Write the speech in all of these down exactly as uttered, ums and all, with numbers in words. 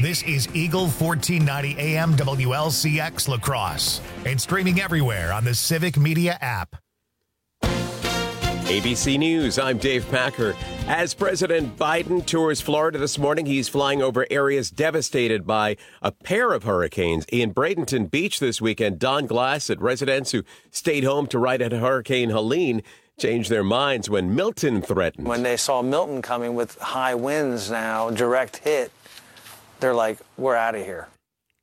This is Eagle fourteen ninety A M W L C X La Crosse and streaming everywhere on the Civic Media app. A B C News, I'm Dave Packer. As President Biden tours Florida this morning, he's flying over areas devastated by a pair of hurricanes. In Bradenton Beach this weekend, Don Glass said residents who stayed home to ride at Hurricane Helene changed their minds when Milton threatened. When they saw Milton coming with high winds now, direct hit, they're like, we're out of here.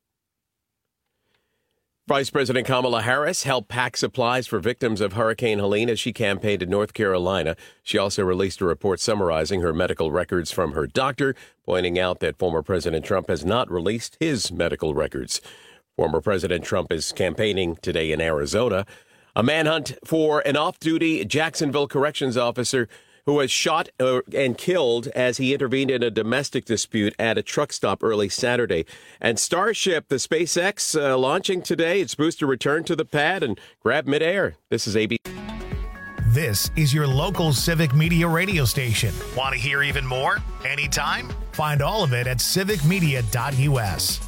Vice President Kamala Harris helped pack supplies for victims of Hurricane Helene as she campaigned in North Carolina. She also released a report summarizing her medical records from her doctor, pointing out that former President Trump has not released his medical records. Former President Trump is campaigning today in Arizona. A manhunt for an off-duty Jacksonville corrections officer who was shot uh, and killed as he intervened in a domestic dispute at a truck stop early Saturday. And Starship, the SpaceX, uh, launching today. Its booster returned to the pad and grabbed midair. This is A B C. This is your local Civic Media radio station. Want to hear even more? Anytime? Find all of it at civic media dot U S.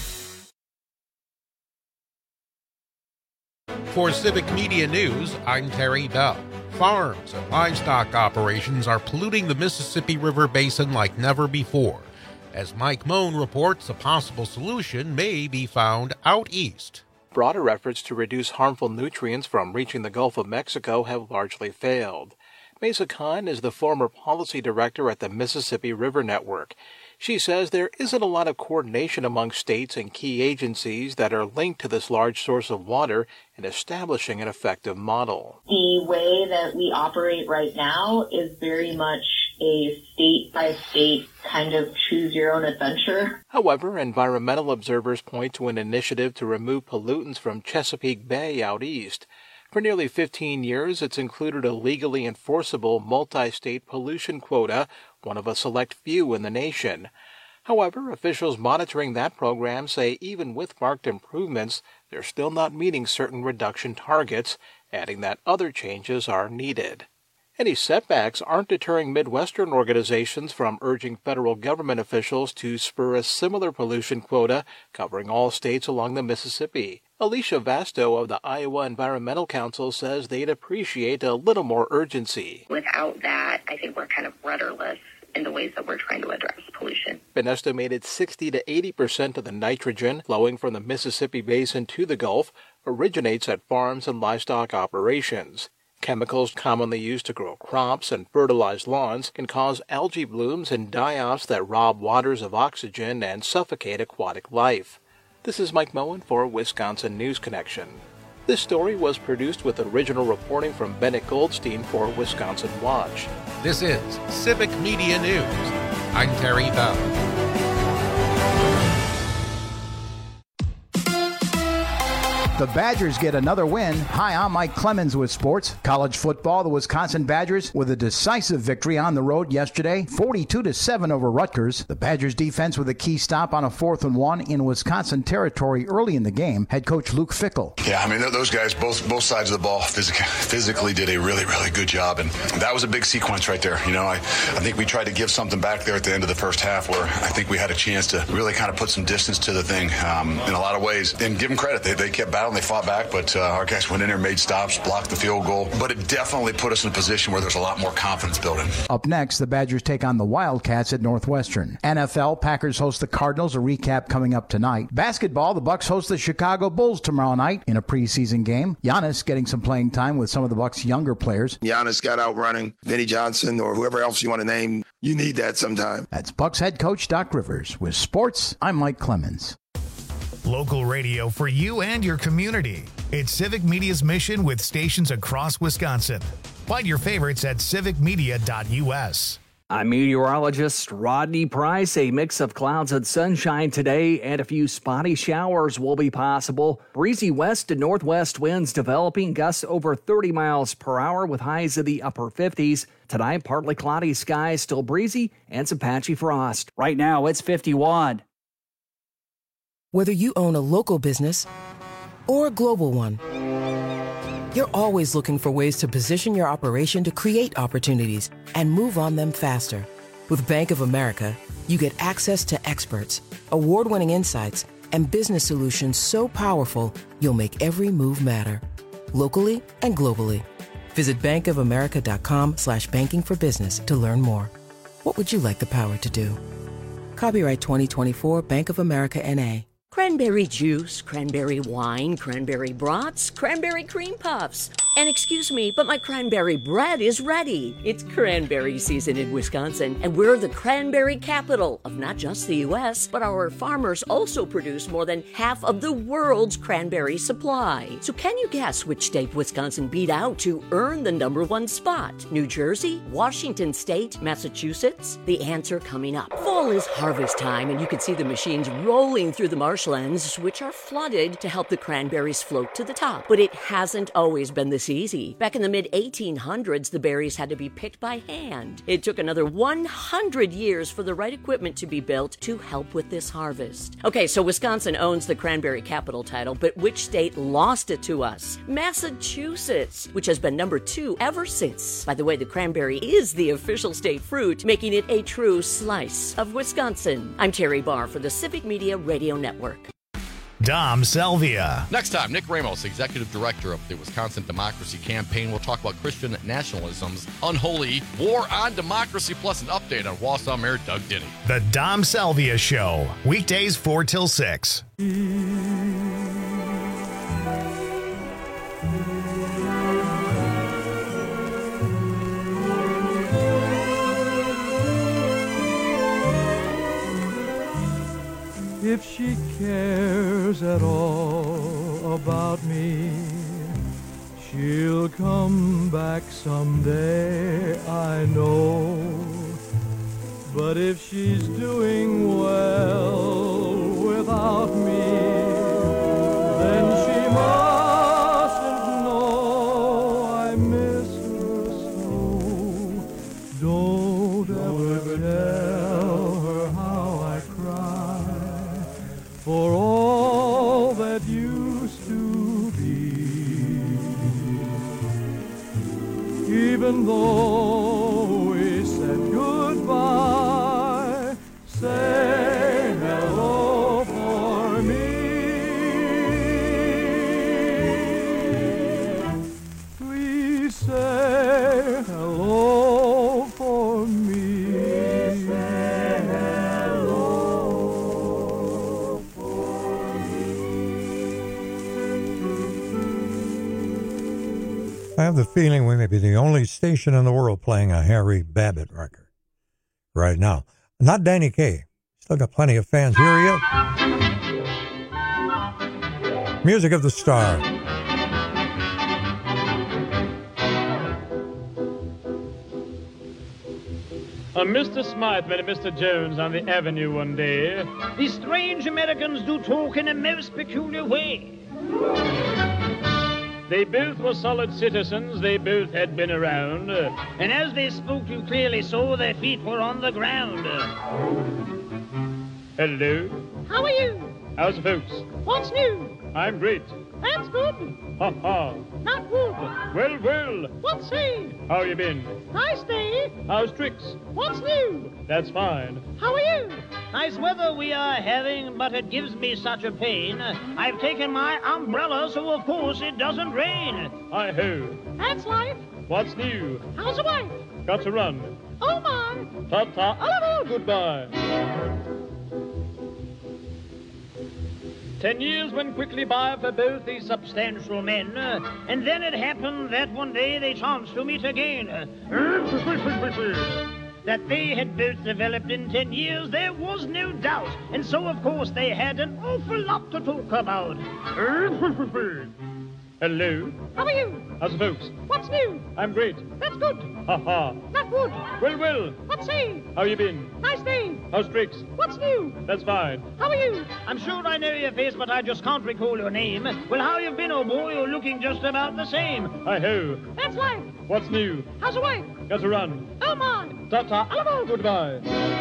For Civic Media News, I'm Terry Bell. Farms and livestock operations are polluting the Mississippi River Basin like never before. As Mike Moan reports, a possible solution may be found out east. Broader efforts to reduce harmful nutrients from reaching the Gulf of Mexico have largely failed. Mesa Khan is the former policy director at the Mississippi River Network. She says there isn't a lot of coordination among states and key agencies that are linked to this large source of water in establishing an effective model. The way that we operate right now is very much a state-by-state kind of choose-your-own adventure. However, environmental observers point to an initiative to remove pollutants from Chesapeake Bay out east. For nearly fifteen years, it's included a legally enforceable multi-state pollution quota, one of a select few in the nation. However, officials monitoring that program say even with marked improvements, they're still not meeting certain reduction targets, adding that other changes are needed. Any setbacks aren't deterring Midwestern organizations from urging federal government officials to spur a similar pollution quota covering all states along the Mississippi. Alicia Vasto of the Iowa Environmental Council says they'd appreciate a little more urgency. Without that, I think we're kind of rudderless in the ways that we're trying to address pollution. An estimated sixty to eighty percent of the nitrogen flowing from the Mississippi Basin to the Gulf originates at farms and livestock operations. Chemicals commonly used to grow crops and fertilize lawns can cause algae blooms and die-offs that rob waters of oxygen and suffocate aquatic life. This is Mike Moen for Wisconsin News Connection. This story was produced with original reporting from Bennett Goldstein for Wisconsin Watch. This is Civic Media News. I'm Terry Bell. The Badgers get another win. Hi, I'm Mike Clemens with sports. College football, the Wisconsin Badgers with a decisive victory on the road yesterday, forty-two to seven over Rutgers. The Badgers defense with a key stop on a fourth and one in Wisconsin territory early in the game. Head coach Luke Fickell. Yeah, I mean, those guys, both both sides of the ball, physically, physically did a really, really good job. And that was a big sequence right there. You know, I, I think we tried to give something back there at the end of the first half where I think we had a chance to really kind of put some distance to the thing um, in a lot of ways. And give them credit. They, they kept battling. They fought back, but uh, our guys went in there, made stops, blocked the field goal. But it definitely put us in a position where there's a lot more confidence building. Up next, the Badgers take on the Wildcats at Northwestern. N F L, Packers host the Cardinals, a recap coming up tonight. Basketball, the Bucks host the Chicago Bulls tomorrow night in a preseason game. Giannis getting some playing time with some of the Bucks' younger players. Giannis got out running Vinnie Johnson or whoever else you want to name. You need that sometime. That's Bucks head coach Doc Rivers. With sports, I'm Mike Clemens. Local radio for you and your community. It's Civic Media's mission with stations across Wisconsin. Find your favorites at civic media dot U S. I'm meteorologist Rodney Price. A mix of clouds and sunshine today, and a few spotty showers will be possible. Breezy west to northwest winds developing, gusts over thirty miles per hour with highs in the upper fifties. Tonight, partly cloudy skies, still breezy, and some patchy frost. Right now, it's fifty-one. Whether you own a local business or a global one, you're always looking for ways to position your operation to create opportunities and move on them faster. With Bank of America, you get access to experts, award-winning insights, and business solutions so powerful, you'll make every move matter. Locally and globally. Visit bankofamerica.com slash banking for business to learn more. What would you like the power to do? Copyright twenty twenty-four Bank of America N A Cranberry juice, cranberry wine, cranberry brats, cranberry cream puffs. And excuse me, but my cranberry bread is ready. It's cranberry season in Wisconsin, and we're the cranberry capital of not just the U S, but our farmers also produce more than half of the world's cranberry supply. So can you guess which state Wisconsin beat out to earn the number one spot? New Jersey, Washington State, Massachusetts? The answer coming up. Fall is harvest time, and you can see the machines rolling through the marshlands, which are flooded to help the cranberries float to the top. But it hasn't always been this easy. Back in the mid eighteen hundreds, the berries had to be picked by hand. It took another one hundred years for the right equipment to be built to help with this harvest. Okay, so Wisconsin owns the cranberry capital title, but which state lost it to us? Massachusetts, which has been number two ever since. By the way, the cranberry is the official state fruit, making it a true slice of Wisconsin. I'm Terry Barr for the Civic Media Radio Network. Dom Salvia. Next time, Nick Ramos, Executive Director of the Wisconsin Democracy Campaign, will talk about Christian nationalism's unholy war on democracy, plus an update on Wausau Mayor Doug Denny. The Dom Salvia Show, weekdays four till six. If she cares at all about me, she'll come back someday, I know. But if she's doing well without me, then she mustn't know I miss her so. Don't ever tell her how I cry for all that used to be. Even though we said goodbye, say hello for me. Please say hello for me. Say hello for me. I have the feeling we may be the only station in the world playing a Harry Babbitt record right now. Not Danny Kaye. Still got plenty of fans. Here he is. Music of the Star. Uh, Mister Smythe met Mister Jones on the avenue one day. These strange Americans do talk in a most peculiar way. They both were solid citizens, they both had been around, uh, and as they spoke you clearly saw their feet were on the ground. Hello? How are you? How's the folks? What's new? I'm great. That's good. Ha ha. Not good. Well, well. What's say? How you been? Nice day. How's tricks? What's new? That's fine. How are you? Nice weather we are having, but it gives me such a pain. I've taken my umbrella, so of course it doesn't rain. Hi-ho. That's life. What's new? How's the wife? Got to run. Oh, my. Ta-ta. Hello. Goodbye. Ten years went quickly by for both these substantial men, uh, and then it happened that one day they chanced to meet again. That they had both developed in ten years, there was no doubt, and so of course they had an awful lot to talk about. Hello? How are you? How's the folks? What's new? I'm great. That's good. Ha ha. Not good. Well, well. What's say? How you been? Nice day. How's tricks? What's new? That's fine. How are you? I'm sure I know your face, but I just can't recall your name. Well, how you been, old boy? You're looking just about the same. Hi-ho. That's life. What's new? How's the wife? Got to run. Oh, my. Ta-ta. Hello. Goodbye.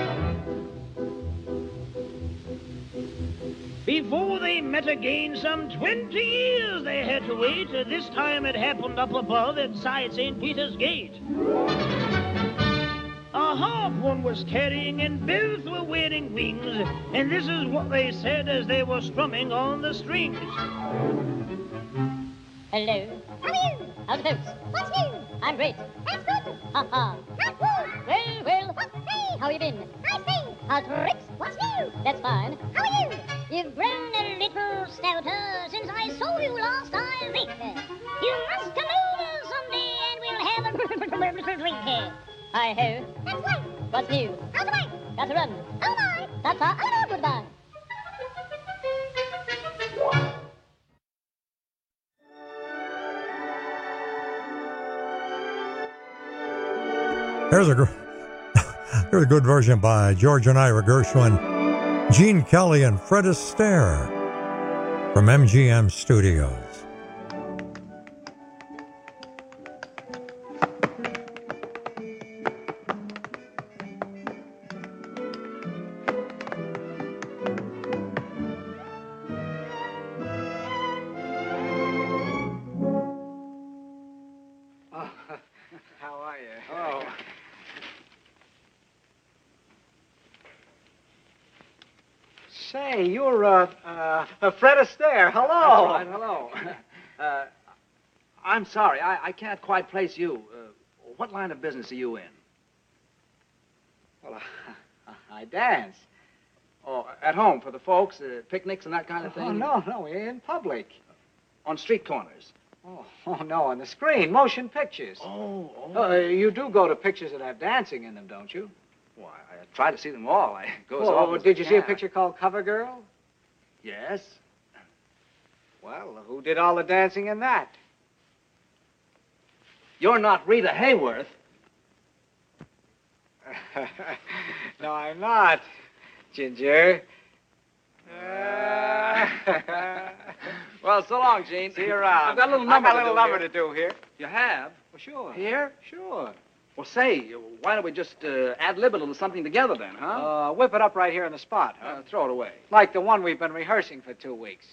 Before they met again, some twenty years they had to wait. This time it happened up above inside Saint Peter's Gate. A a harp one was carrying, and both were wearing wings. And this is what they said as they were strumming on the strings. Hello. How are you? How's the folks? What's new? I'm great. That's good. Ha ha. That's good. Well, well. What's hey? How you been? I've been. How's tricks? What's new? That's fine. How are you? You've grown a little stouter since I saw you last, I think. You must come over someday and we'll have a drink here. Hi-ho. That's right. What's new? How's the wife? Got to run. Oh, my. That's all. Oh, no, goodbye. There's a, there's a good version by George and Ira Gershwin, Gene Kelly, and Fred Astaire from M G M Studios. Say, you're, uh, uh, uh, Fred Astaire. Hello. That's right, hello. uh, I'm sorry, I, I can't quite place you. Uh, what line of business are you in? Well, uh, I dance. Oh, at home for the folks, uh, picnics and that kind of thing? Oh, no, no, we're in public. On street corners? Oh, oh no, on the screen, motion pictures. Oh, oh. Uh, you do go to pictures that have dancing in them, don't you? Why, I try to see them all. I go as Oh, often as did I you see a can. picture called Cover Girl? Yes. Well, who did all the dancing in that? You're not Rita Hayworth. No, I'm not, Ginger. Uh, Well, so long, Gene. See you around. I've got a little number I've got a little to do number here. to do here. You have? Well, sure. Here? Sure. Well, say, why don't we just uh, ad-lib a little something together then, huh? Uh, whip it up right here on the spot, huh? Uh, throw it away. Like the one we've been rehearsing for two weeks.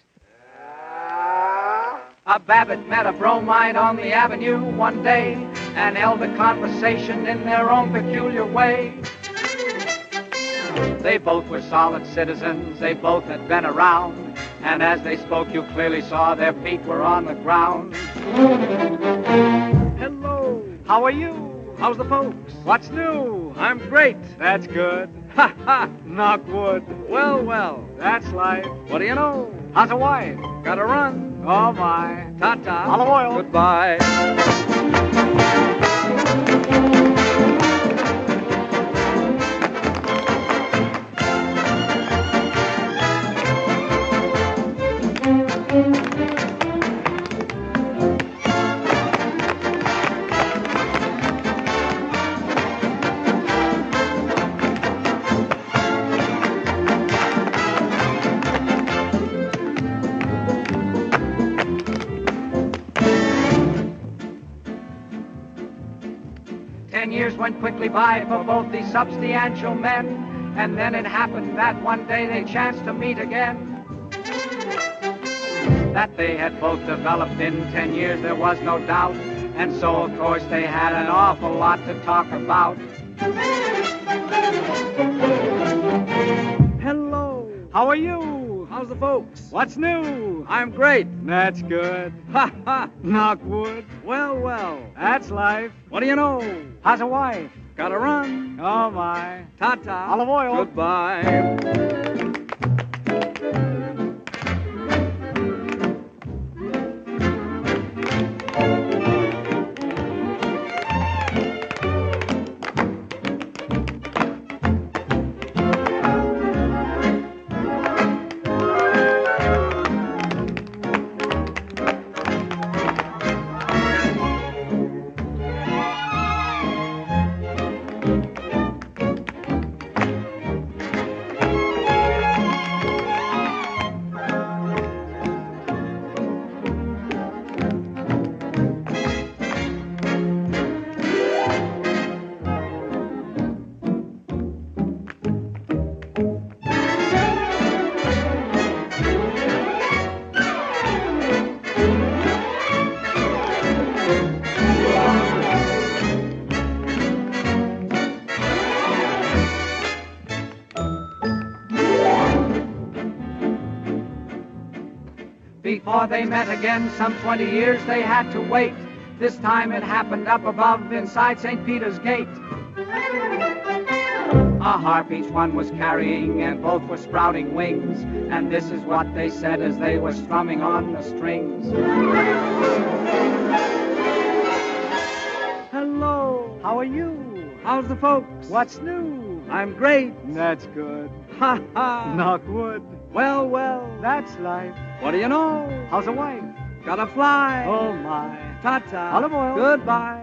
A Babbitt met a bromide on the avenue one day and held a conversation in their own peculiar way. They both were solid citizens, they both had been around, and as they spoke you clearly saw their feet were on the ground. Hello. How are you? How's the folks? What's new? I'm great. That's good. Ha ha! Knock wood. Well, well. That's life. What do you know? How's a wife? Gotta run. Oh, my. Ta-ta. Olive oil. Goodbye. Ten years went quickly by for both these substantial men, and then it happened that one day they chanced to meet again. That they had both developed in ten years, there was no doubt, and so of course they had an awful lot to talk about. Hello. How are you? How's the folks? What's new? I'm great. That's good. Ha ha. Knock wood. Well, well. That's life. What do you know? How's a wife? Gotta run. Oh, my. Ta-ta. Olive oil. Goodbye. Before they met again, some twenty years they had to wait. This time it happened up above inside Saint Peter's Gate. A harp each one was carrying, and both were sprouting wings. And this is what they said as they were strumming on the strings. Hello, how are you? How's the folks? What's new? I'm great. That's good. Ha ha. Knock wood. Well, well, that's life. What do you know? How's a wife? Gotta fly. Oh my. Ta-ta. Olive oil. Goodbye.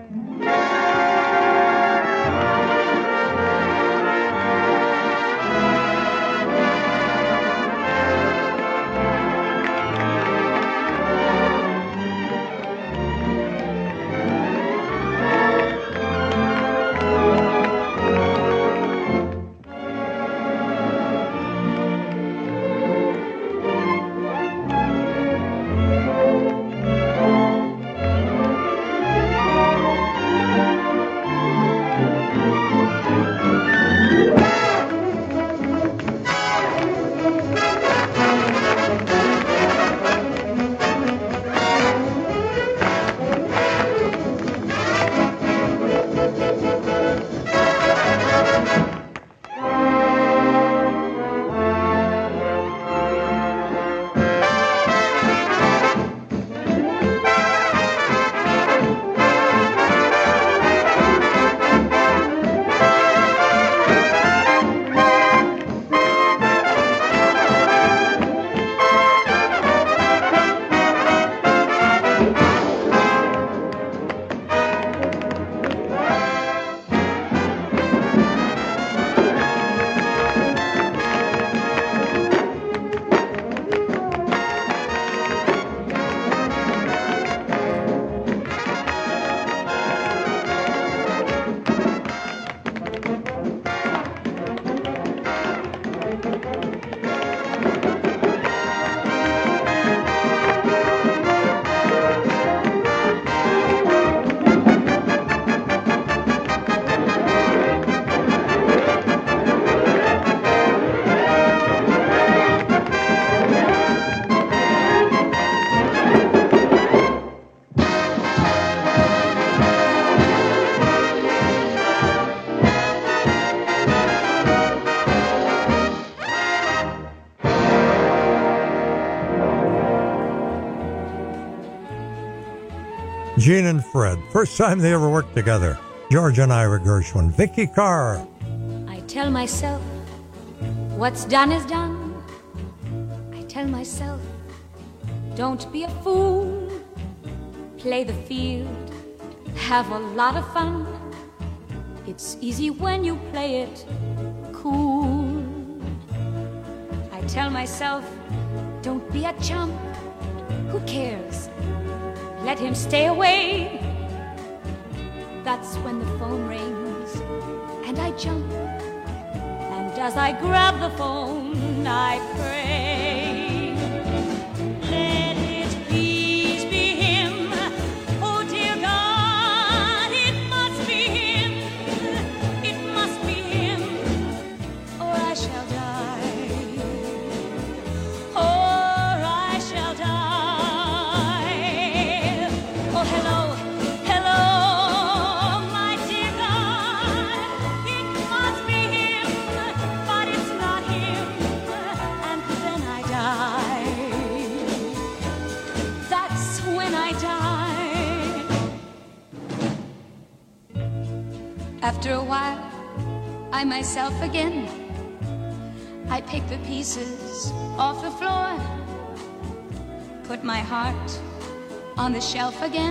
Gene and Fred, first time they ever worked together. George and Ira Gershwin, Vicky Carr. I tell myself, what's done is done. I tell myself, don't be a fool. Play the field, have a lot of fun. It's easy when you play it cool. I tell myself, don't be a chump. Who cares? Let him stay away. That's when the phone rings and I jump. And as I grab the phone, I pray. Let it please be him. Oh dear God, it must be him. It must be him, or I shall die. Or I shall die. Oh, hello, hello, my dear God. It must be him, but it's not him. And then I die. That's when I die. After a while, I myself again. I pick the pieces off the floor, put my heart on the shelf again.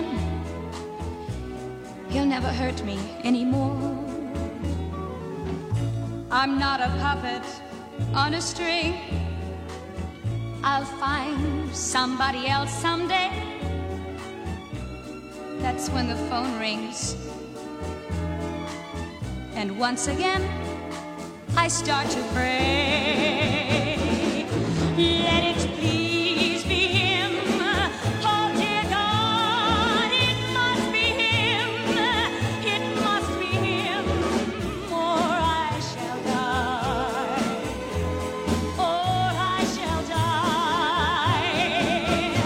He'll never hurt me anymore. I'm not a puppet on a string. I'll find somebody else someday. That's when the phone rings. And once again, I start to pray. Let it please be him. Oh dear God, it must be him. It must be him, or I shall die. Or I shall die.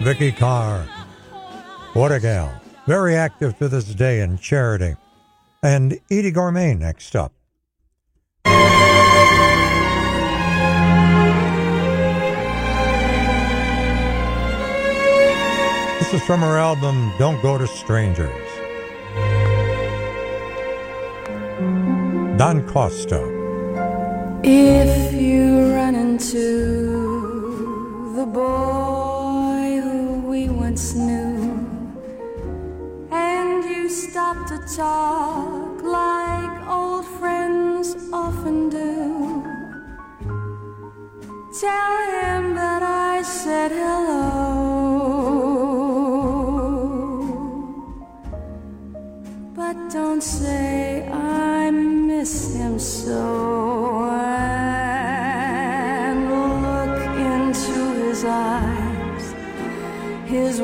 Vicky Carr. What a gal. Very active to this day in charity. And Edie Gourmet next up. This is from her album, Don't Go to Strangers. Don Costa. If you run into the boy who we once knew, and you stop to talk like old friends often do, tell him that I said hello. But don't say I miss him so, and look into his eyes, his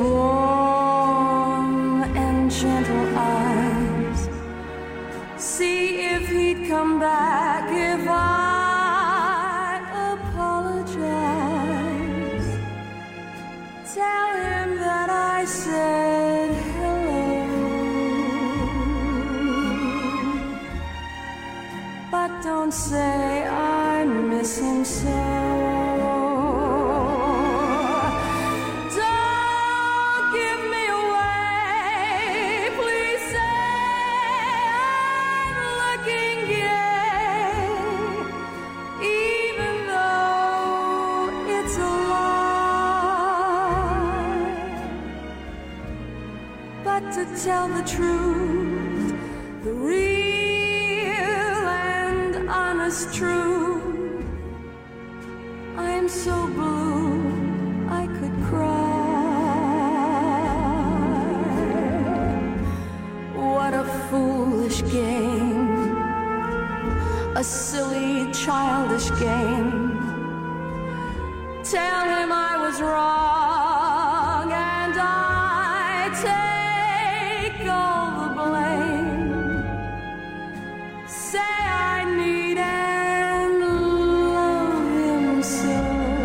warm and gentle eyes. See if he'd come back if I apologize. Tell him that I said hello. But don't say I miss him so. Don't give me away. Please say I'm looking gay, even though it's a lie. But to tell the truth, the real honest truth, I am so blue I could cry. What a foolish game, a silly childish game. Tell him I was wrong and I take all the blame. Say I need and love him so.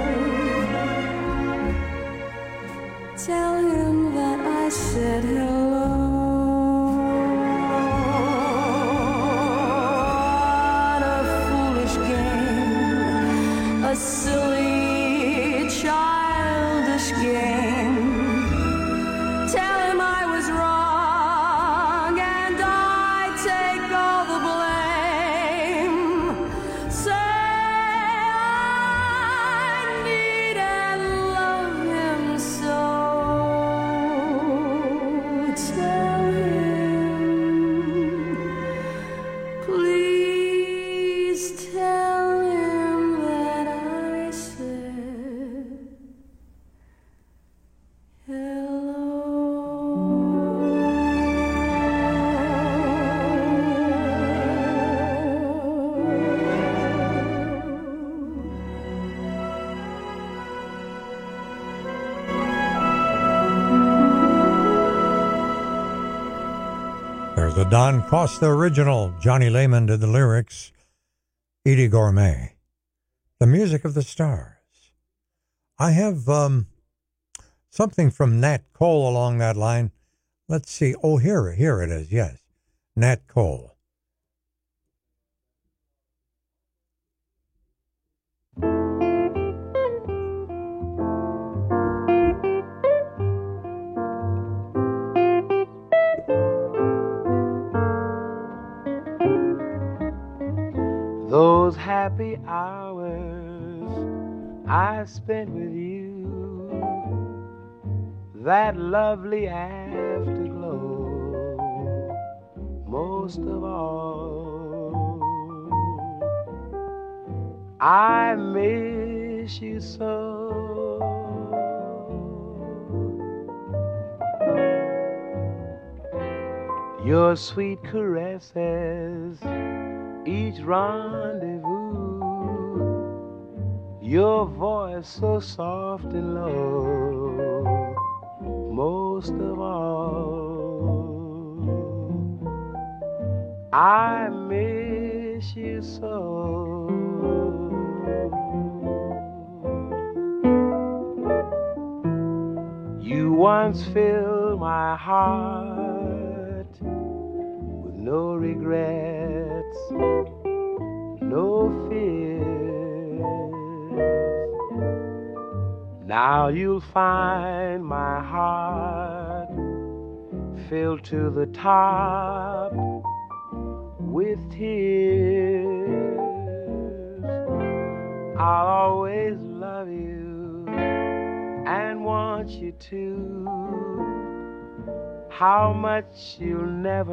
Tell him that I said hello. What a foolish game, a silly childish game. Tell him I was wrong and I take all the blame. Say I need and love him so. Tell him, please tell him that I said There's a Don Costa original. Johnny Lehman did the lyrics. Edie Gourmet. The music of the stars. I have um, something from Nat Cole along that line. Let's see. Oh, here, here it is. Yes. Nat Cole. Those happy hours I spent with you, that lovely afterglow, most of all, I miss you so. Your sweet caresses, each rendezvous, your voice so soft and low, most of all, I miss you so. You once filled my heart with no regrets, no fears. Now you'll find my heart filled to the top with tears. I'll always love you and want you to. How much you'll never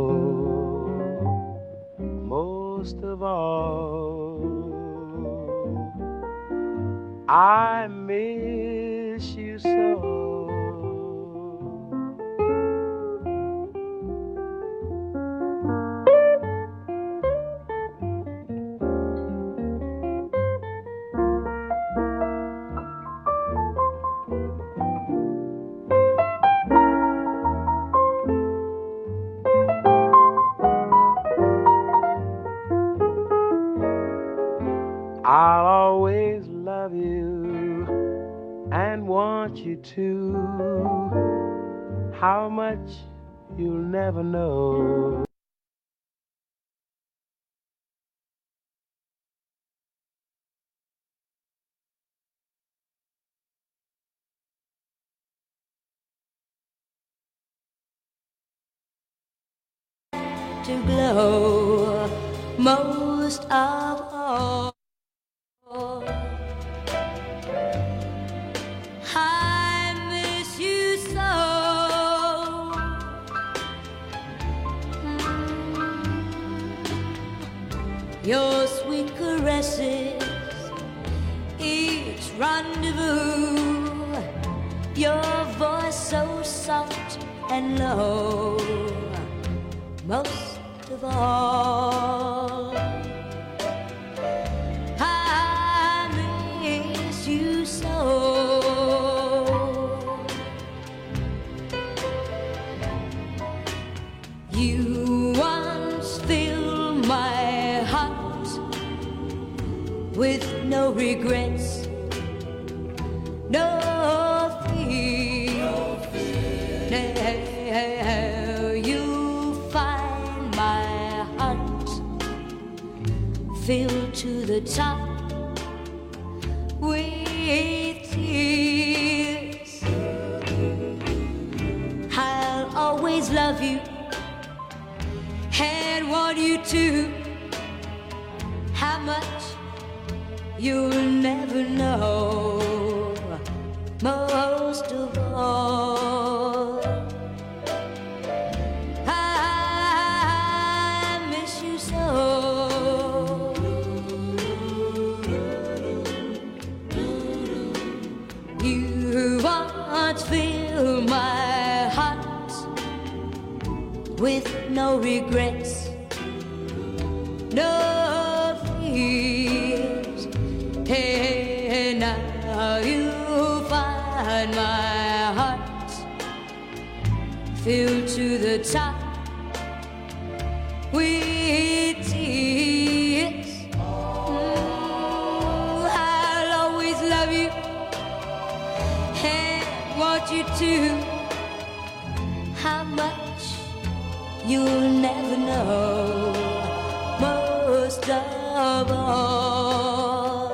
know. Most of all, I miss you so. I'll always love you and want you to. How much you'll never know. To glow most of all. I miss you so. Mm. Your sweet caresses, each rendezvous, your voice so soft and low. Most of all, I miss you so. You once filled my heart with no regrets, no fear. No fear. Now you find my heart filled to the top with tears. I'll always love you and want you to. How much you'll never know. Most of all, I miss you so. You once filled my heart with no regrets, no fears. Hey, now you find my heart filled to the top with tears. Mm, I'll always love you and want you to. How much you'll never know. Most of all,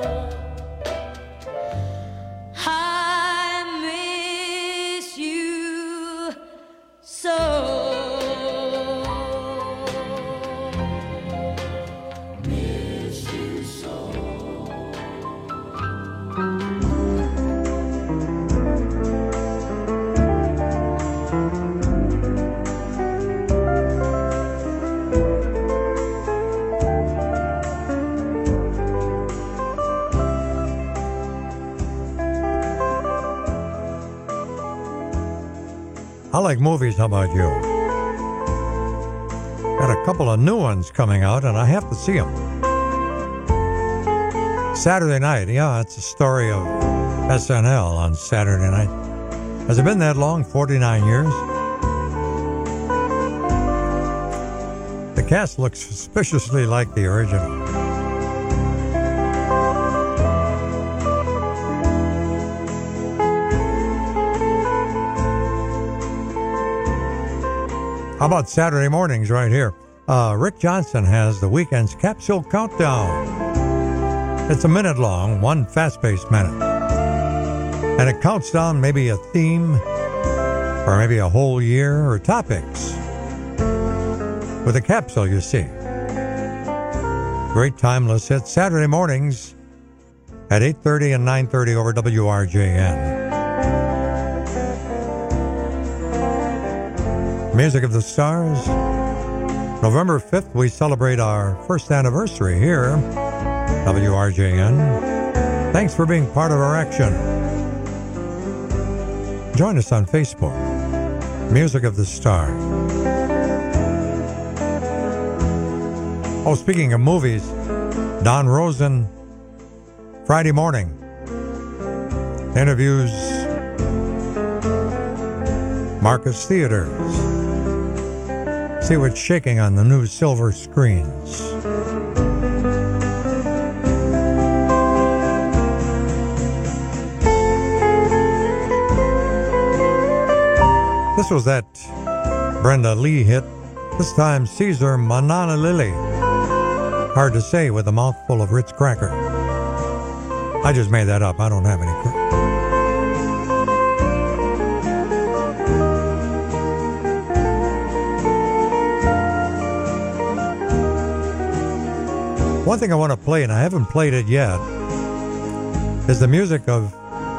I miss you so. Miss you so. I like movies, how about you? Got a couple of new ones coming out, and I have to see them. Saturday night, yeah, it's a story of S N L on Saturday night. Has it been that long? forty-nine years? The cast looks suspiciously like the original. How about Saturday mornings right here? Uh, Rick Johnson has the weekend's capsule countdown. It's a minute long, one fast-paced minute. And it counts down maybe a theme or maybe a whole year or topics. With a capsule, you see. Great timeless hits Saturday mornings at eight thirty and nine thirty over W R J N. Music of the Stars. November fifth, we celebrate our first anniversary here, W R J N. Thanks for being part of our action. Join us on Facebook. Music of the Stars. Oh, speaking of movies, Don Rosen, Friday morning, interviews Marcus Theaters. See what's shaking on the new silver screens. This was that Brenda Lee hit, this time Caesar Manana Lily. Hard to say with a mouthful of Ritz cracker. I just made that up. I don't have any cracker. One thing I want to play, and I haven't played it yet, is the music of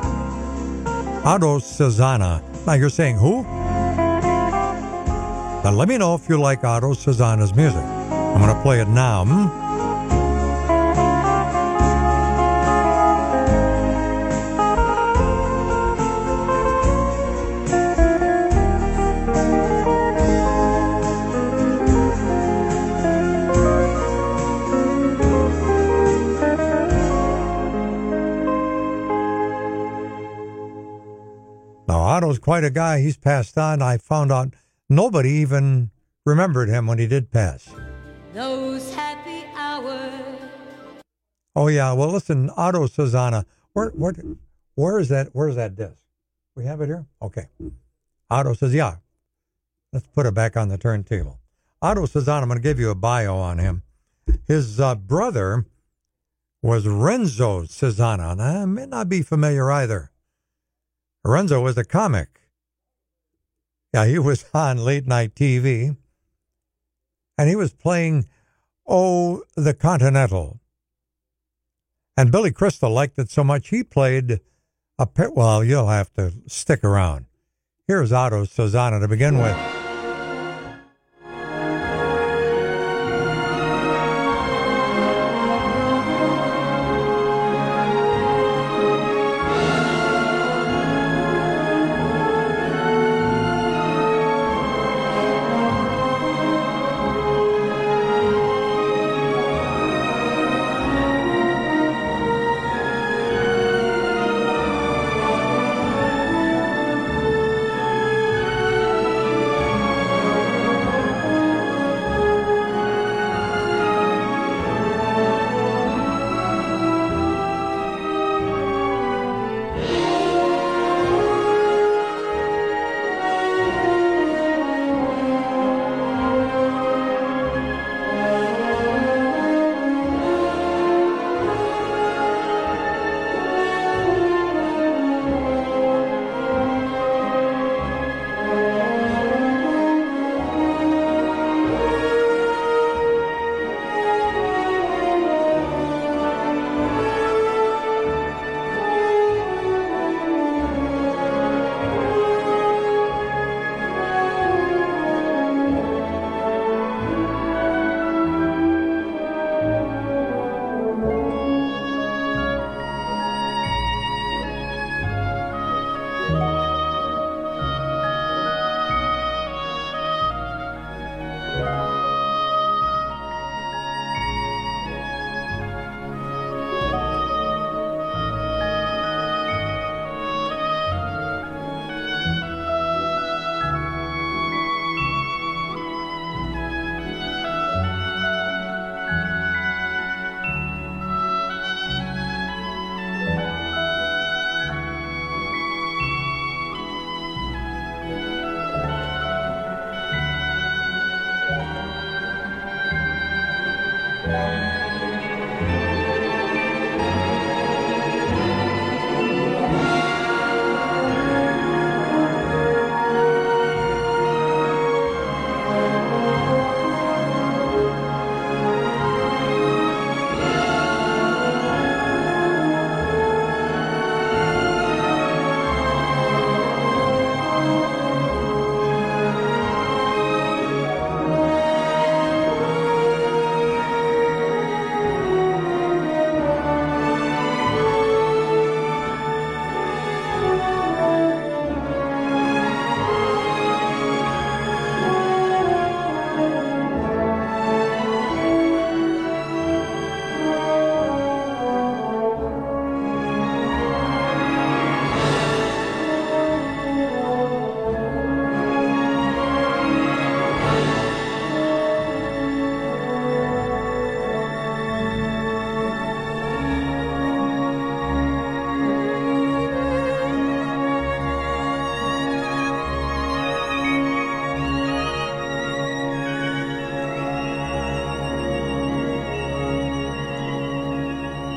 Otto Susanna. Now you're saying who? Now let me know if you like Otto Susanna's music. I'm going to play it now. Hmm? Otto's quite a guy. He's passed on. I found out nobody even remembered him when he did pass. Those happy hours. Oh yeah. Well, listen, Otto Susanna. Where, where, where is that? Where is that disc? We have it here. Okay. Otto says, yeah. Let's put it back on the turntable. Otto Susanna. I'm going to give you a bio on him. His uh, brother was Renzo Susanna. That may not be familiar either. Renzo was a comic. Yeah, he was on late night T V. And he was playing, oh, the Continental. And Billy Crystal liked it so much, he played a pit. Well, you'll have to stick around. Here's Otto Susanna to begin with.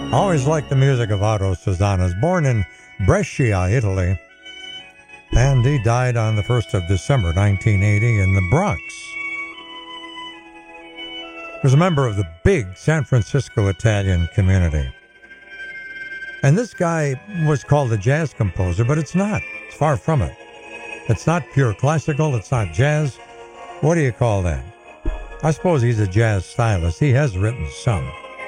Always liked the music of Otto Susanna. Born in Brescia, Italy, and he died on the first of December, nineteen eighty, in the Bronx. He was a member of the big San Francisco Italian community. And this guy was called a jazz composer, but it's not. It's far from it. It's not pure classical. It's not jazz. What do you call that? I suppose he's a jazz stylist. He has written some.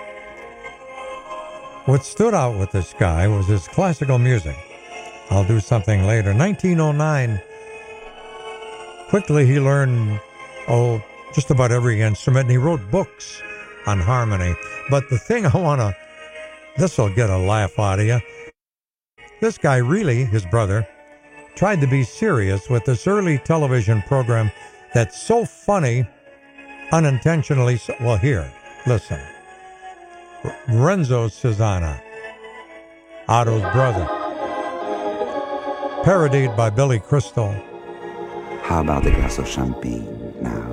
What stood out with this guy was his classical music. I'll do something later. nineteen oh nine, quickly he learned, oh, just about every instrument, and he wrote books on harmony. But the thing I want to, this will get a laugh out of you. This guy really, his brother, tried to be serious with this early television program that's so funny, unintentionally, so, well, here, listen. Renzo Susanna, Otto's brother, parodied by Billy Crystal. How about a glass of champagne now?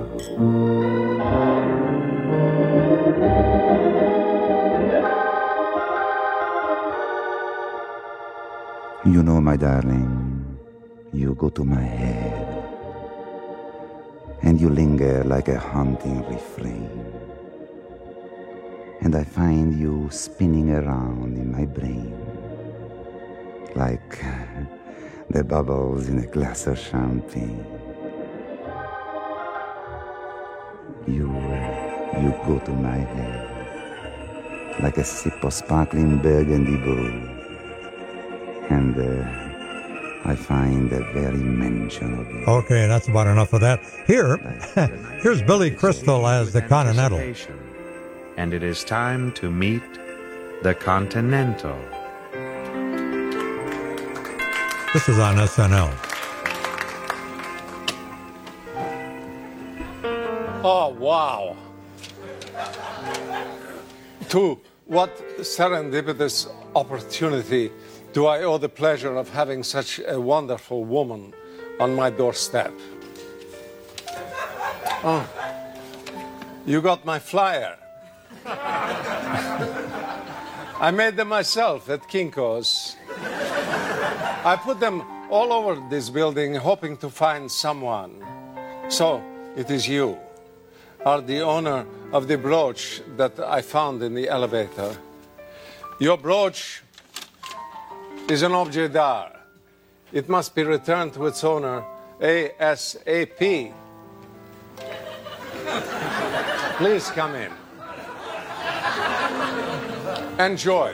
You know, my darling, you go to my head, and you linger like a haunting refrain. And I find you spinning around in my brain like the bubbles in a glass of champagne. You, uh, you go to my head like a sip of sparkling burgundy brew. And uh, I find the very mention of you. Okay, that's about enough of that. Here, here's Billy Crystal as the Continental. And it is time to meet the Continental. This is on S N L. Oh, wow. To what serendipitous opportunity do I owe the pleasure of having such a wonderful woman on my doorstep? Oh, you got my flyer. I made them myself at Kinko's. I put them all over this building, hoping to find someone. So, it is you, are the owner of the brooch that I found in the elevator. Your brooch is an objet d'art. It must be returned to its owner ASAP. Please come in. Enjoy.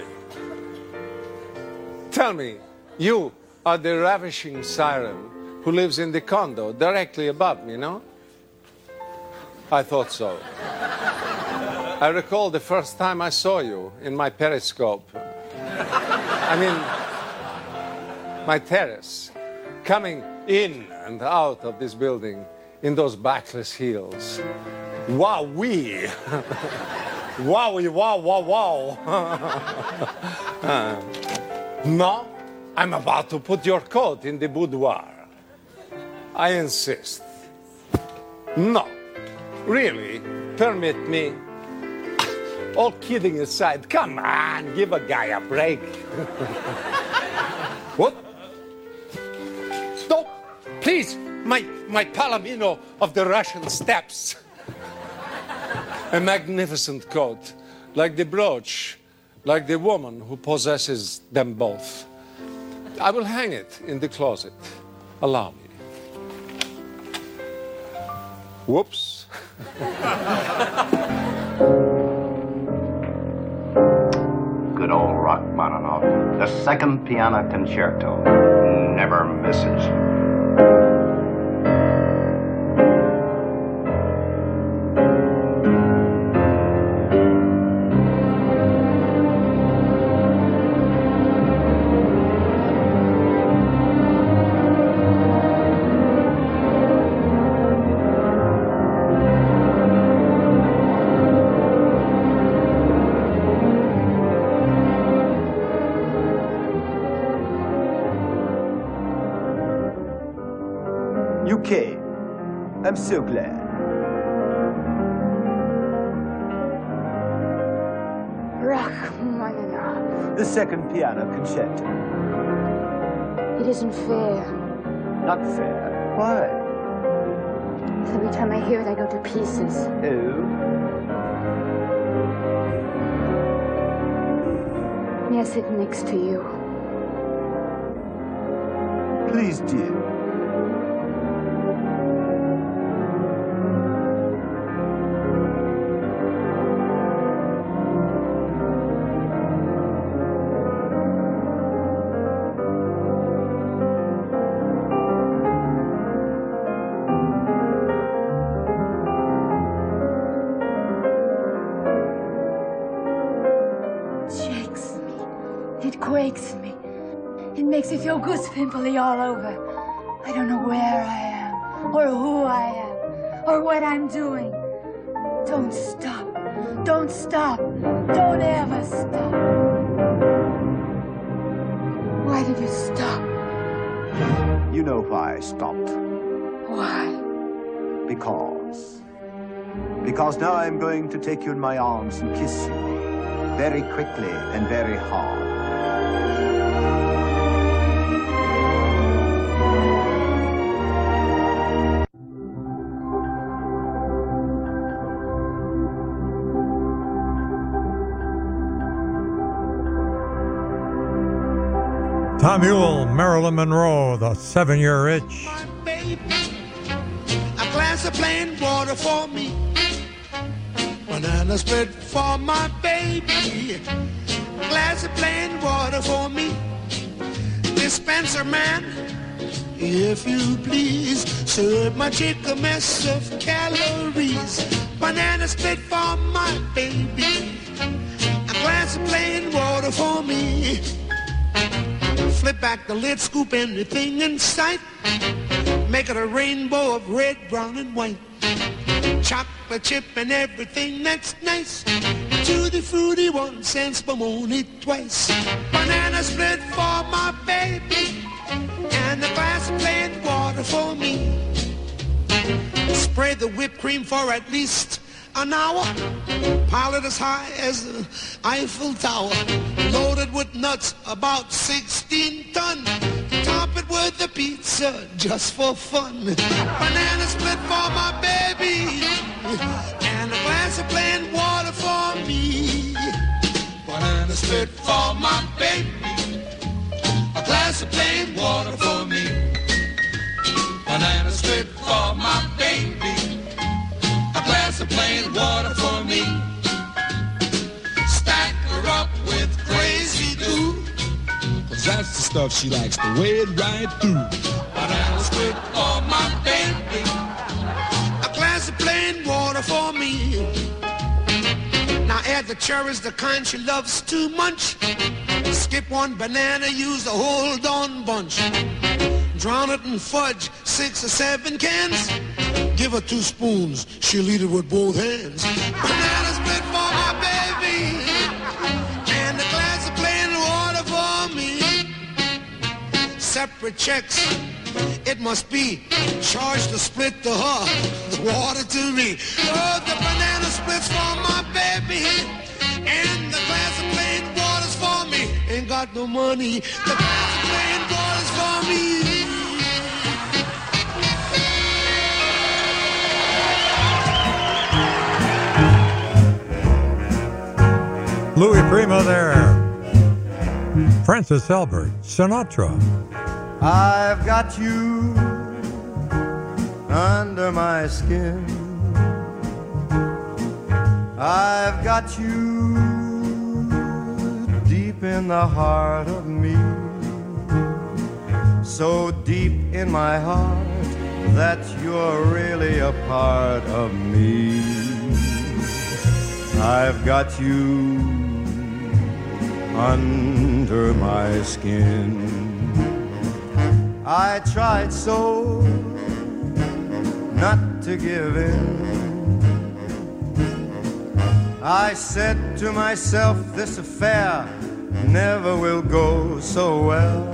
Tell me, you are the ravishing siren who lives in the condo directly above me, no? I thought so. I recall the first time I saw you in my periscope. I mean, my terrace, coming in and out of this building in those backless heels. Wow-wee! Wowie, wow, wow, wow. uh, no, I'm about to put your coat in the boudoir. I insist. No, really, permit me. All kidding aside, come on, give a guy a break. What? Stop, please, my, my Palomino of the Russian steppes. A magnificent coat, like the brooch, like the woman who possesses them both. I will hang it in the closet. Allow me. Whoops. Good old Rachmaninoff. The second piano concerto. Never misses. You came. I'm so glad. Rachmaninoff. the second piano concerto. It isn't fair. Not fair? Why? Every time I hear it, I go to pieces. Oh? May I sit next to you? Please do. Quakes me. It makes me feel goose pimply all over. I don't know where I am, or who I am, or what I'm doing. Don't stop. Don't stop. Don't ever stop. Why did you stop? You know why I stopped. Why? Because. Because now I'm going to take you in my arms and kiss you. Very quickly and very hard. Tom Ewell, Marilyn Monroe, The Seven-Year Itch. Baby, a glass of plain water for me. Banana split for my baby. A glass of plain water for me. Dispenser man, if you please, serve my chick a mess of calories. Banana split for my baby. A glass of plain water for me. Flip back the lid, scoop anything in sight. Make it a rainbow of red, brown, and white. Chocolate chip and everything that's nice. Tutti frutti, one cent, spumoni twice. Banana split for my baby. And a glass of plain water for me. Spray the whipped cream for at least an hour. Pile it as high as the Eiffel Tower. Loaded with nuts, about sixteen ton. Top it with the pizza, just for fun. Banana split for my baby. And a glass of plain water for me. Banana split for my baby. A glass of plain water for me. Banana split for my baby. A glass of plain water for me. Stack her up with crazy do. Cause that's the stuff she likes to wade right through. Banana split for my baby. A glass of plain water for me. Now add the cherries, the kind she loves to munch. Skip one banana, use the whole darn bunch. Drown it in fudge, six or seven cans. Give her two spoons, she'll eat it with both hands. Banana split for my baby. And a glass of plain water for me. Separate checks, it must be. Charge the split to her, the water to me. Oh, the banana splits for my baby. And the glass of plain water's for me. Ain't got no money, the glass of plain water's for me. Louis Prima there. Francis Albert, Sinatra. I've got you under my skin. I've got you deep in the heart of me. So deep in my heart that you're really a part of me. I've got you under my skin. I tried so not to give in. I said to myself, this affair never will go so well.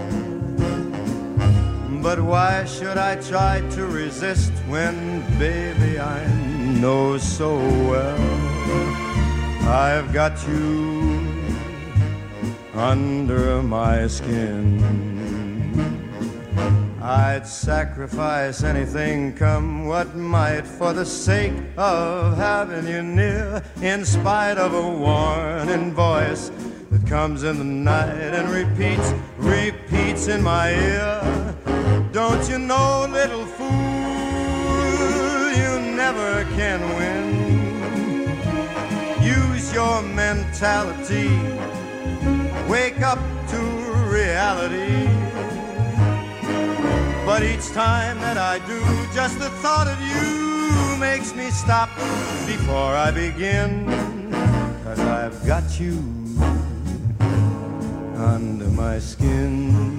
But why should I try to resist when, baby, I know so well I've got you under my skin. I'd sacrifice anything, come what might, for the sake of having you near, in spite of a warning voice that comes in the night and repeats, repeats in my ear. Don't you know, little fool, you never can win. Use your mentality, wake up to reality. But each time that I do, just the thought of you makes me stop before I begin. 'Cause I've got you under my skin.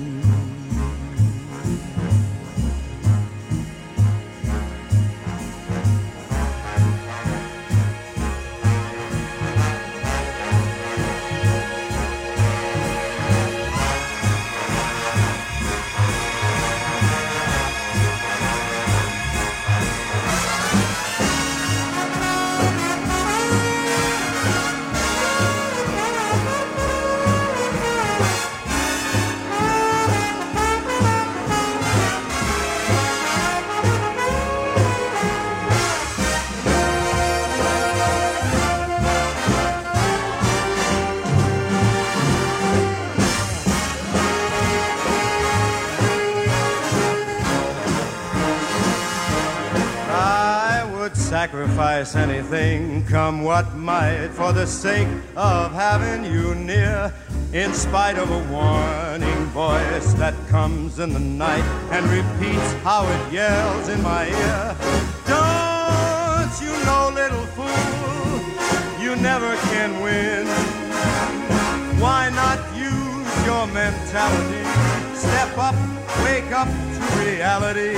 Sacrifice anything, come what might, for the sake of having you near, in spite of a warning voice that comes in the night and repeats how it yells in my ear. Don't you know, little fool, you never can win. Why not use your mentality? Step up, wake up to reality.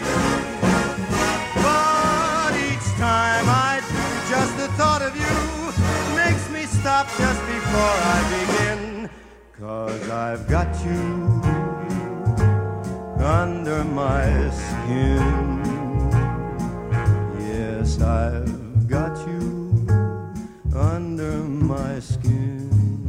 Time I do, just the thought of you makes me stop just before I begin. 'Cause I've got you under my skin. Yes, I've got you under my skin.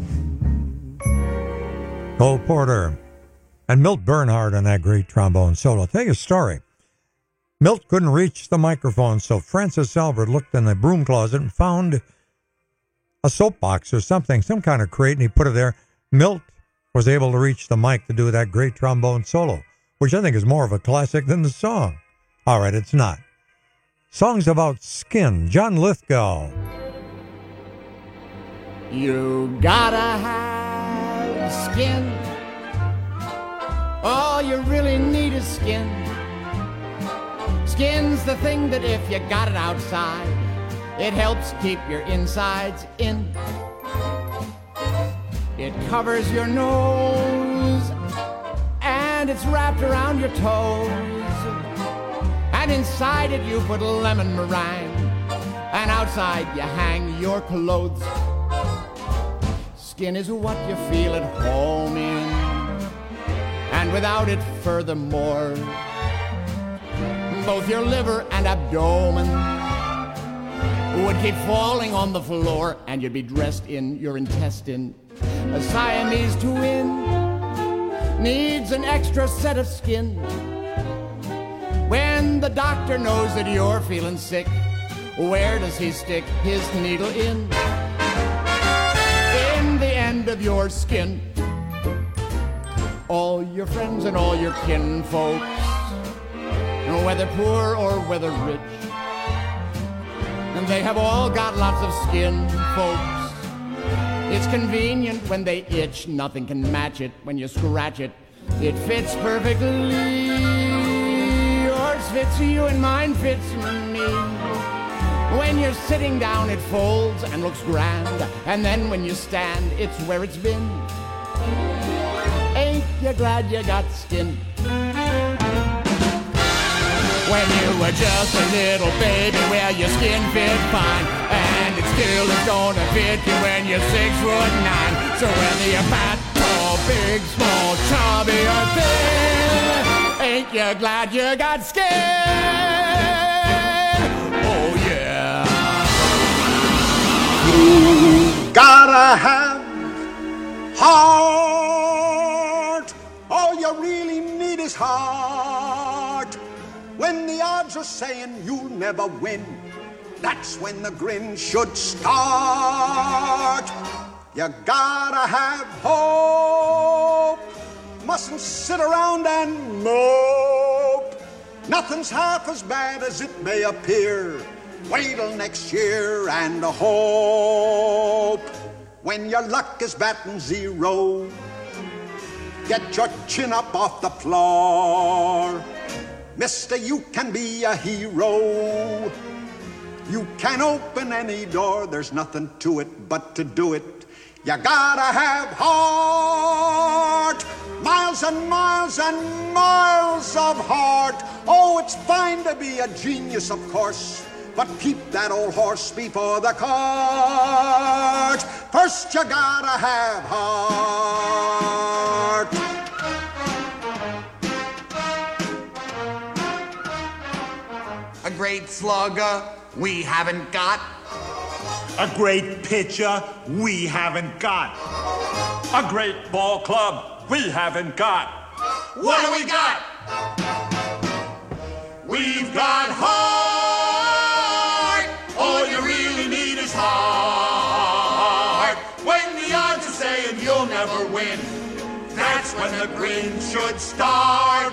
Cole Porter and Milt Bernhardt on that great trombone solo. Tell you a story. Milt couldn't reach the microphone, so Francis Albert looked in the broom closet and found a soapbox or something, some kind of crate, and he put it there. Milt was able to reach the mic to do that great trombone solo, which I think is more of a classic than the song. All right, it's not. Song's about skin. John Lithgow. You gotta have skin. All you really need is skin. Skin's the thing that if you got it outside, it helps keep your insides in. It covers your nose, and it's wrapped around your toes. And inside it you put lemon meringue, and outside you hang your clothes. Skin is what you feel at home in, and without it, furthermore, both your liver and abdomen would keep falling on the floor, and you'd be dressed in your intestine. A Siamese twin needs an extra set of skin. When the doctor knows that you're feeling sick, where does he stick his needle in? In the end of your skin. All your friends and all your kinfolks, whether poor or whether rich, and they have all got lots of skin, folks. It's convenient when they itch, nothing can match it. When you scratch it, it fits perfectly. Yours fits you and mine fits me. When you're sitting down, it folds and looks grand, and then when you stand, it's where it's been. Ain't you glad you got skin? When you were just a little baby, well, your skin fit fine, and it still is gonna fit you when you're six foot nine. So whether you're fat, tall, big, small, chubby, or thin, ain't you glad you got skin? Oh yeah. You gotta have Heart! All you really need is heart. When the odds are saying you'll never win, that's when the grin should start. You gotta have hope. Mustn't sit around and mope. Nothing's half as bad as it may appear. Wait till next year and hope. When your luck is batting zero, get your chin up off the floor. Mister, you can be a hero. You can open any door. There's nothing to it but to do it. You gotta have heart. Miles and miles and miles of heart. Oh, it's fine to be a genius, of course, but keep that old horse before the cart. First you gotta have heart. A great slugger we haven't got. A great pitcher we haven't got. A great ball club we haven't got. What do we got? We've got heart. All you really need is heart. When the odds are saying you'll never win, that's when the grin should start.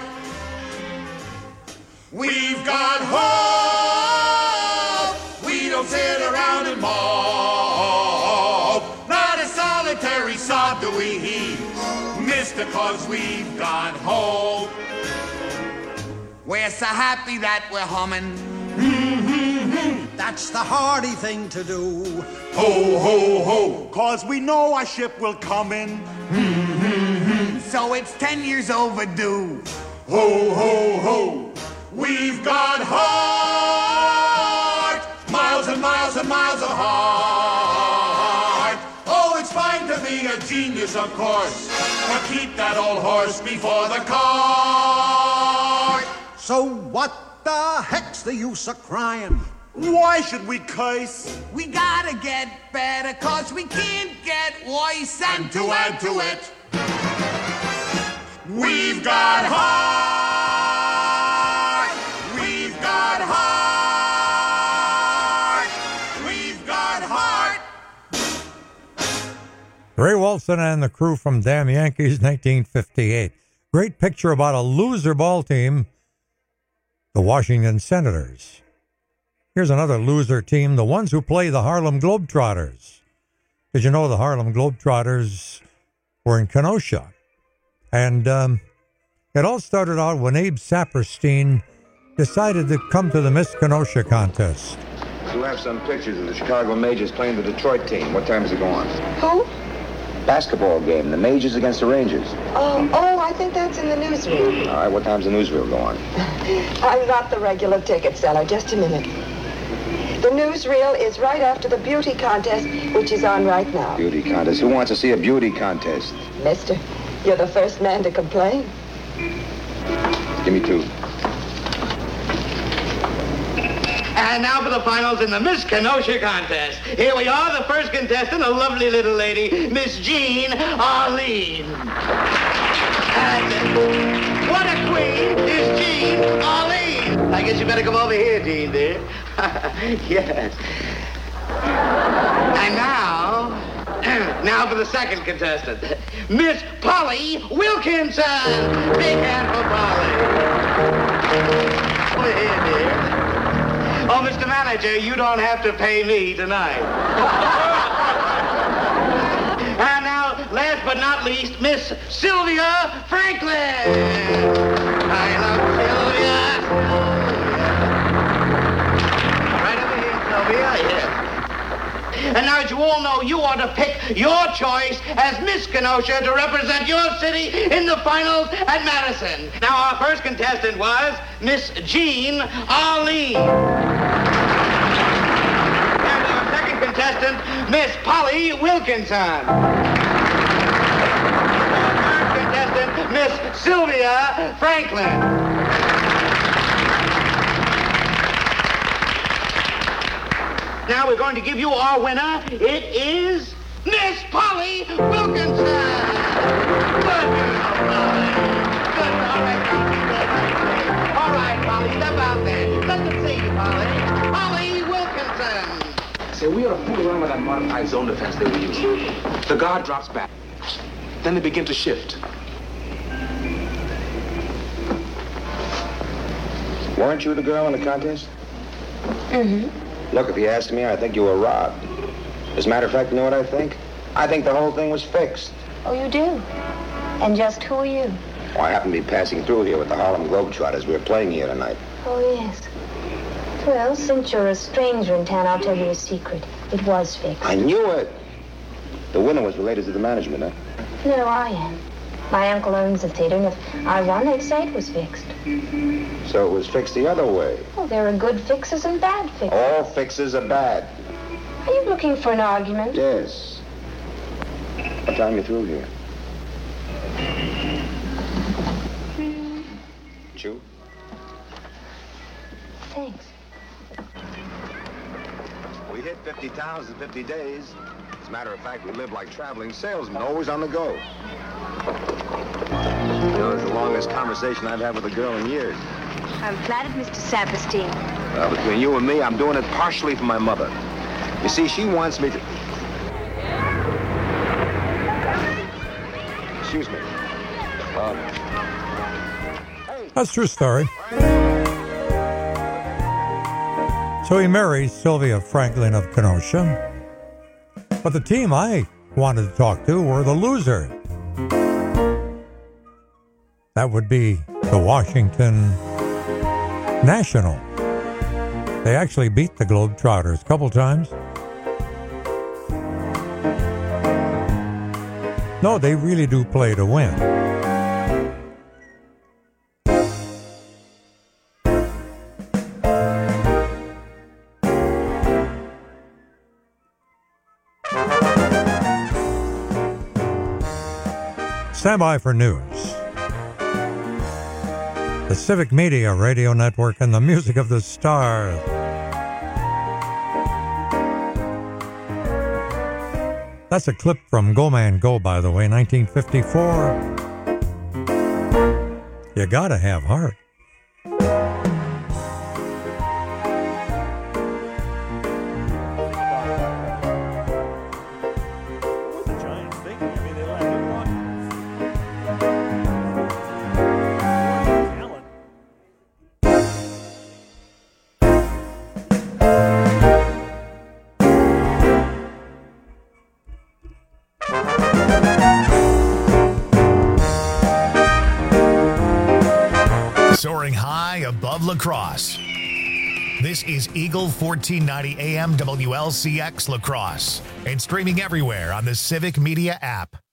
We've got hope. We don't sit around and mope. Not a solitary sob do we heave, mister, 'cause we've got hope. We're so happy that we're humming. That's the hardy thing to do. Ho, ho, ho, 'cause we know our ship will come in. So it's ten years overdue. Ho, ho, ho, we've got heart. Miles and miles and miles of heart. Oh, it's fine to be a genius, of course, but keep that old horse before the cart. So what the heck's the use of crying? Why should we curse? We gotta get better, 'cause we can't get worse. And to add to it, we've got heart. We've got heart. We've got heart. Ray Walston and the crew from Damn Yankees, nineteen fifty-eight. Great picture about a loser ball team, the Washington Senators. Here's another loser team, the ones who play the Harlem Globetrotters. Did you know the Harlem Globetrotters were in Kenosha? And um, it all started out when Abe Saperstein decided to come to the Miss Kenosha contest. You have some pictures of the Chicago Majors playing the Detroit team. What time is it going? Who? Basketball game. The Majors against the Rangers. Oh, oh, I think that's in the newsreel. All right, what time's the newsreel going? I'm not the regular ticket seller. Just a minute. The newsreel is right after the beauty contest, which is on right now. Beauty contest. Who wants to see a beauty contest? Mister, you're the first man to complain. Give me two. And now for the finals in the Miss Kenosha contest. Here we are, the first contestant, a lovely little lady, Miss Jean Arlene. And what a queen is Jean Arlene. I guess you better come over here, Jean, dear. Yes. And now, now for the second contestant, Miss Polly Wilkinson. Big hand for Polly. Over here, dear. Oh, Mister Manager, you don't have to pay me tonight. And now, last but not least, Miss Sylvia Franklin. I love Sylvia. Right over here, Sylvia, yes. And now, as you all know, you ought to pick your choice as Miss Kenosha to represent your city in the finals at Madison. Now, our first contestant was Miss Jean Arlene. And our second contestant, Miss Polly Wilkinson. Our third contestant, Miss Sylvia Franklin. Now we're going to give you our winner. It is Miss Polly Wilkinson. Good girl, Polly. Good. All right, Polly. Good. All right, Polly, step out there. Let them see you, Polly. Polly Wilkinson. Say, we ought to fool around with that modified zone defense they were using. The guard drops back. Then they begin to shift. Weren't you the girl in the contest? Mm-hmm. Look, if you ask me, I think you were robbed. As a matter of fact, you know what I think? I think the whole thing was fixed. Oh, you do? And just who are you? Well, I happened to be passing through here with the Harlem Globetrotters. We were playing here tonight. Oh, yes. Well, since you're a stranger in town, I'll tell you a secret. It was fixed. I knew it. The winner was related to the management, huh? No, I am. My uncle owns the theater, and if I won, they'd say it was fixed. So it was fixed the other way. Oh, there are good fixes and bad fixes. All fixes are bad. Are you looking for an argument? Yes. What time are you through here? Chew? Thanks. We hit fifty towns in fifty days. As a matter of fact, we live like traveling salesmen, always on the go. You know, it's the longest conversation I've had with a girl in years. I'm flattered, Mister Saperstein. Well, between you and me, I'm doing it partially for my mother. You see, she wants me to... Excuse me. Um... That's true story. So he marries Sylvia Franklin of Kenosha. But the team I wanted to talk to were the loser. That would be the Washington National. They actually beat the Globetrotters a couple times. No, they really do play to win. Stand by for news. The Civic Media Radio Network and the music of the stars. That's a clip from Go Man Go, by the way, nineteen fifty-four. You gotta have heart. Soaring high above La Crosse. This is Eagle fourteen ninety A M W L C X La Crosse and streaming everywhere on the Civic Media app.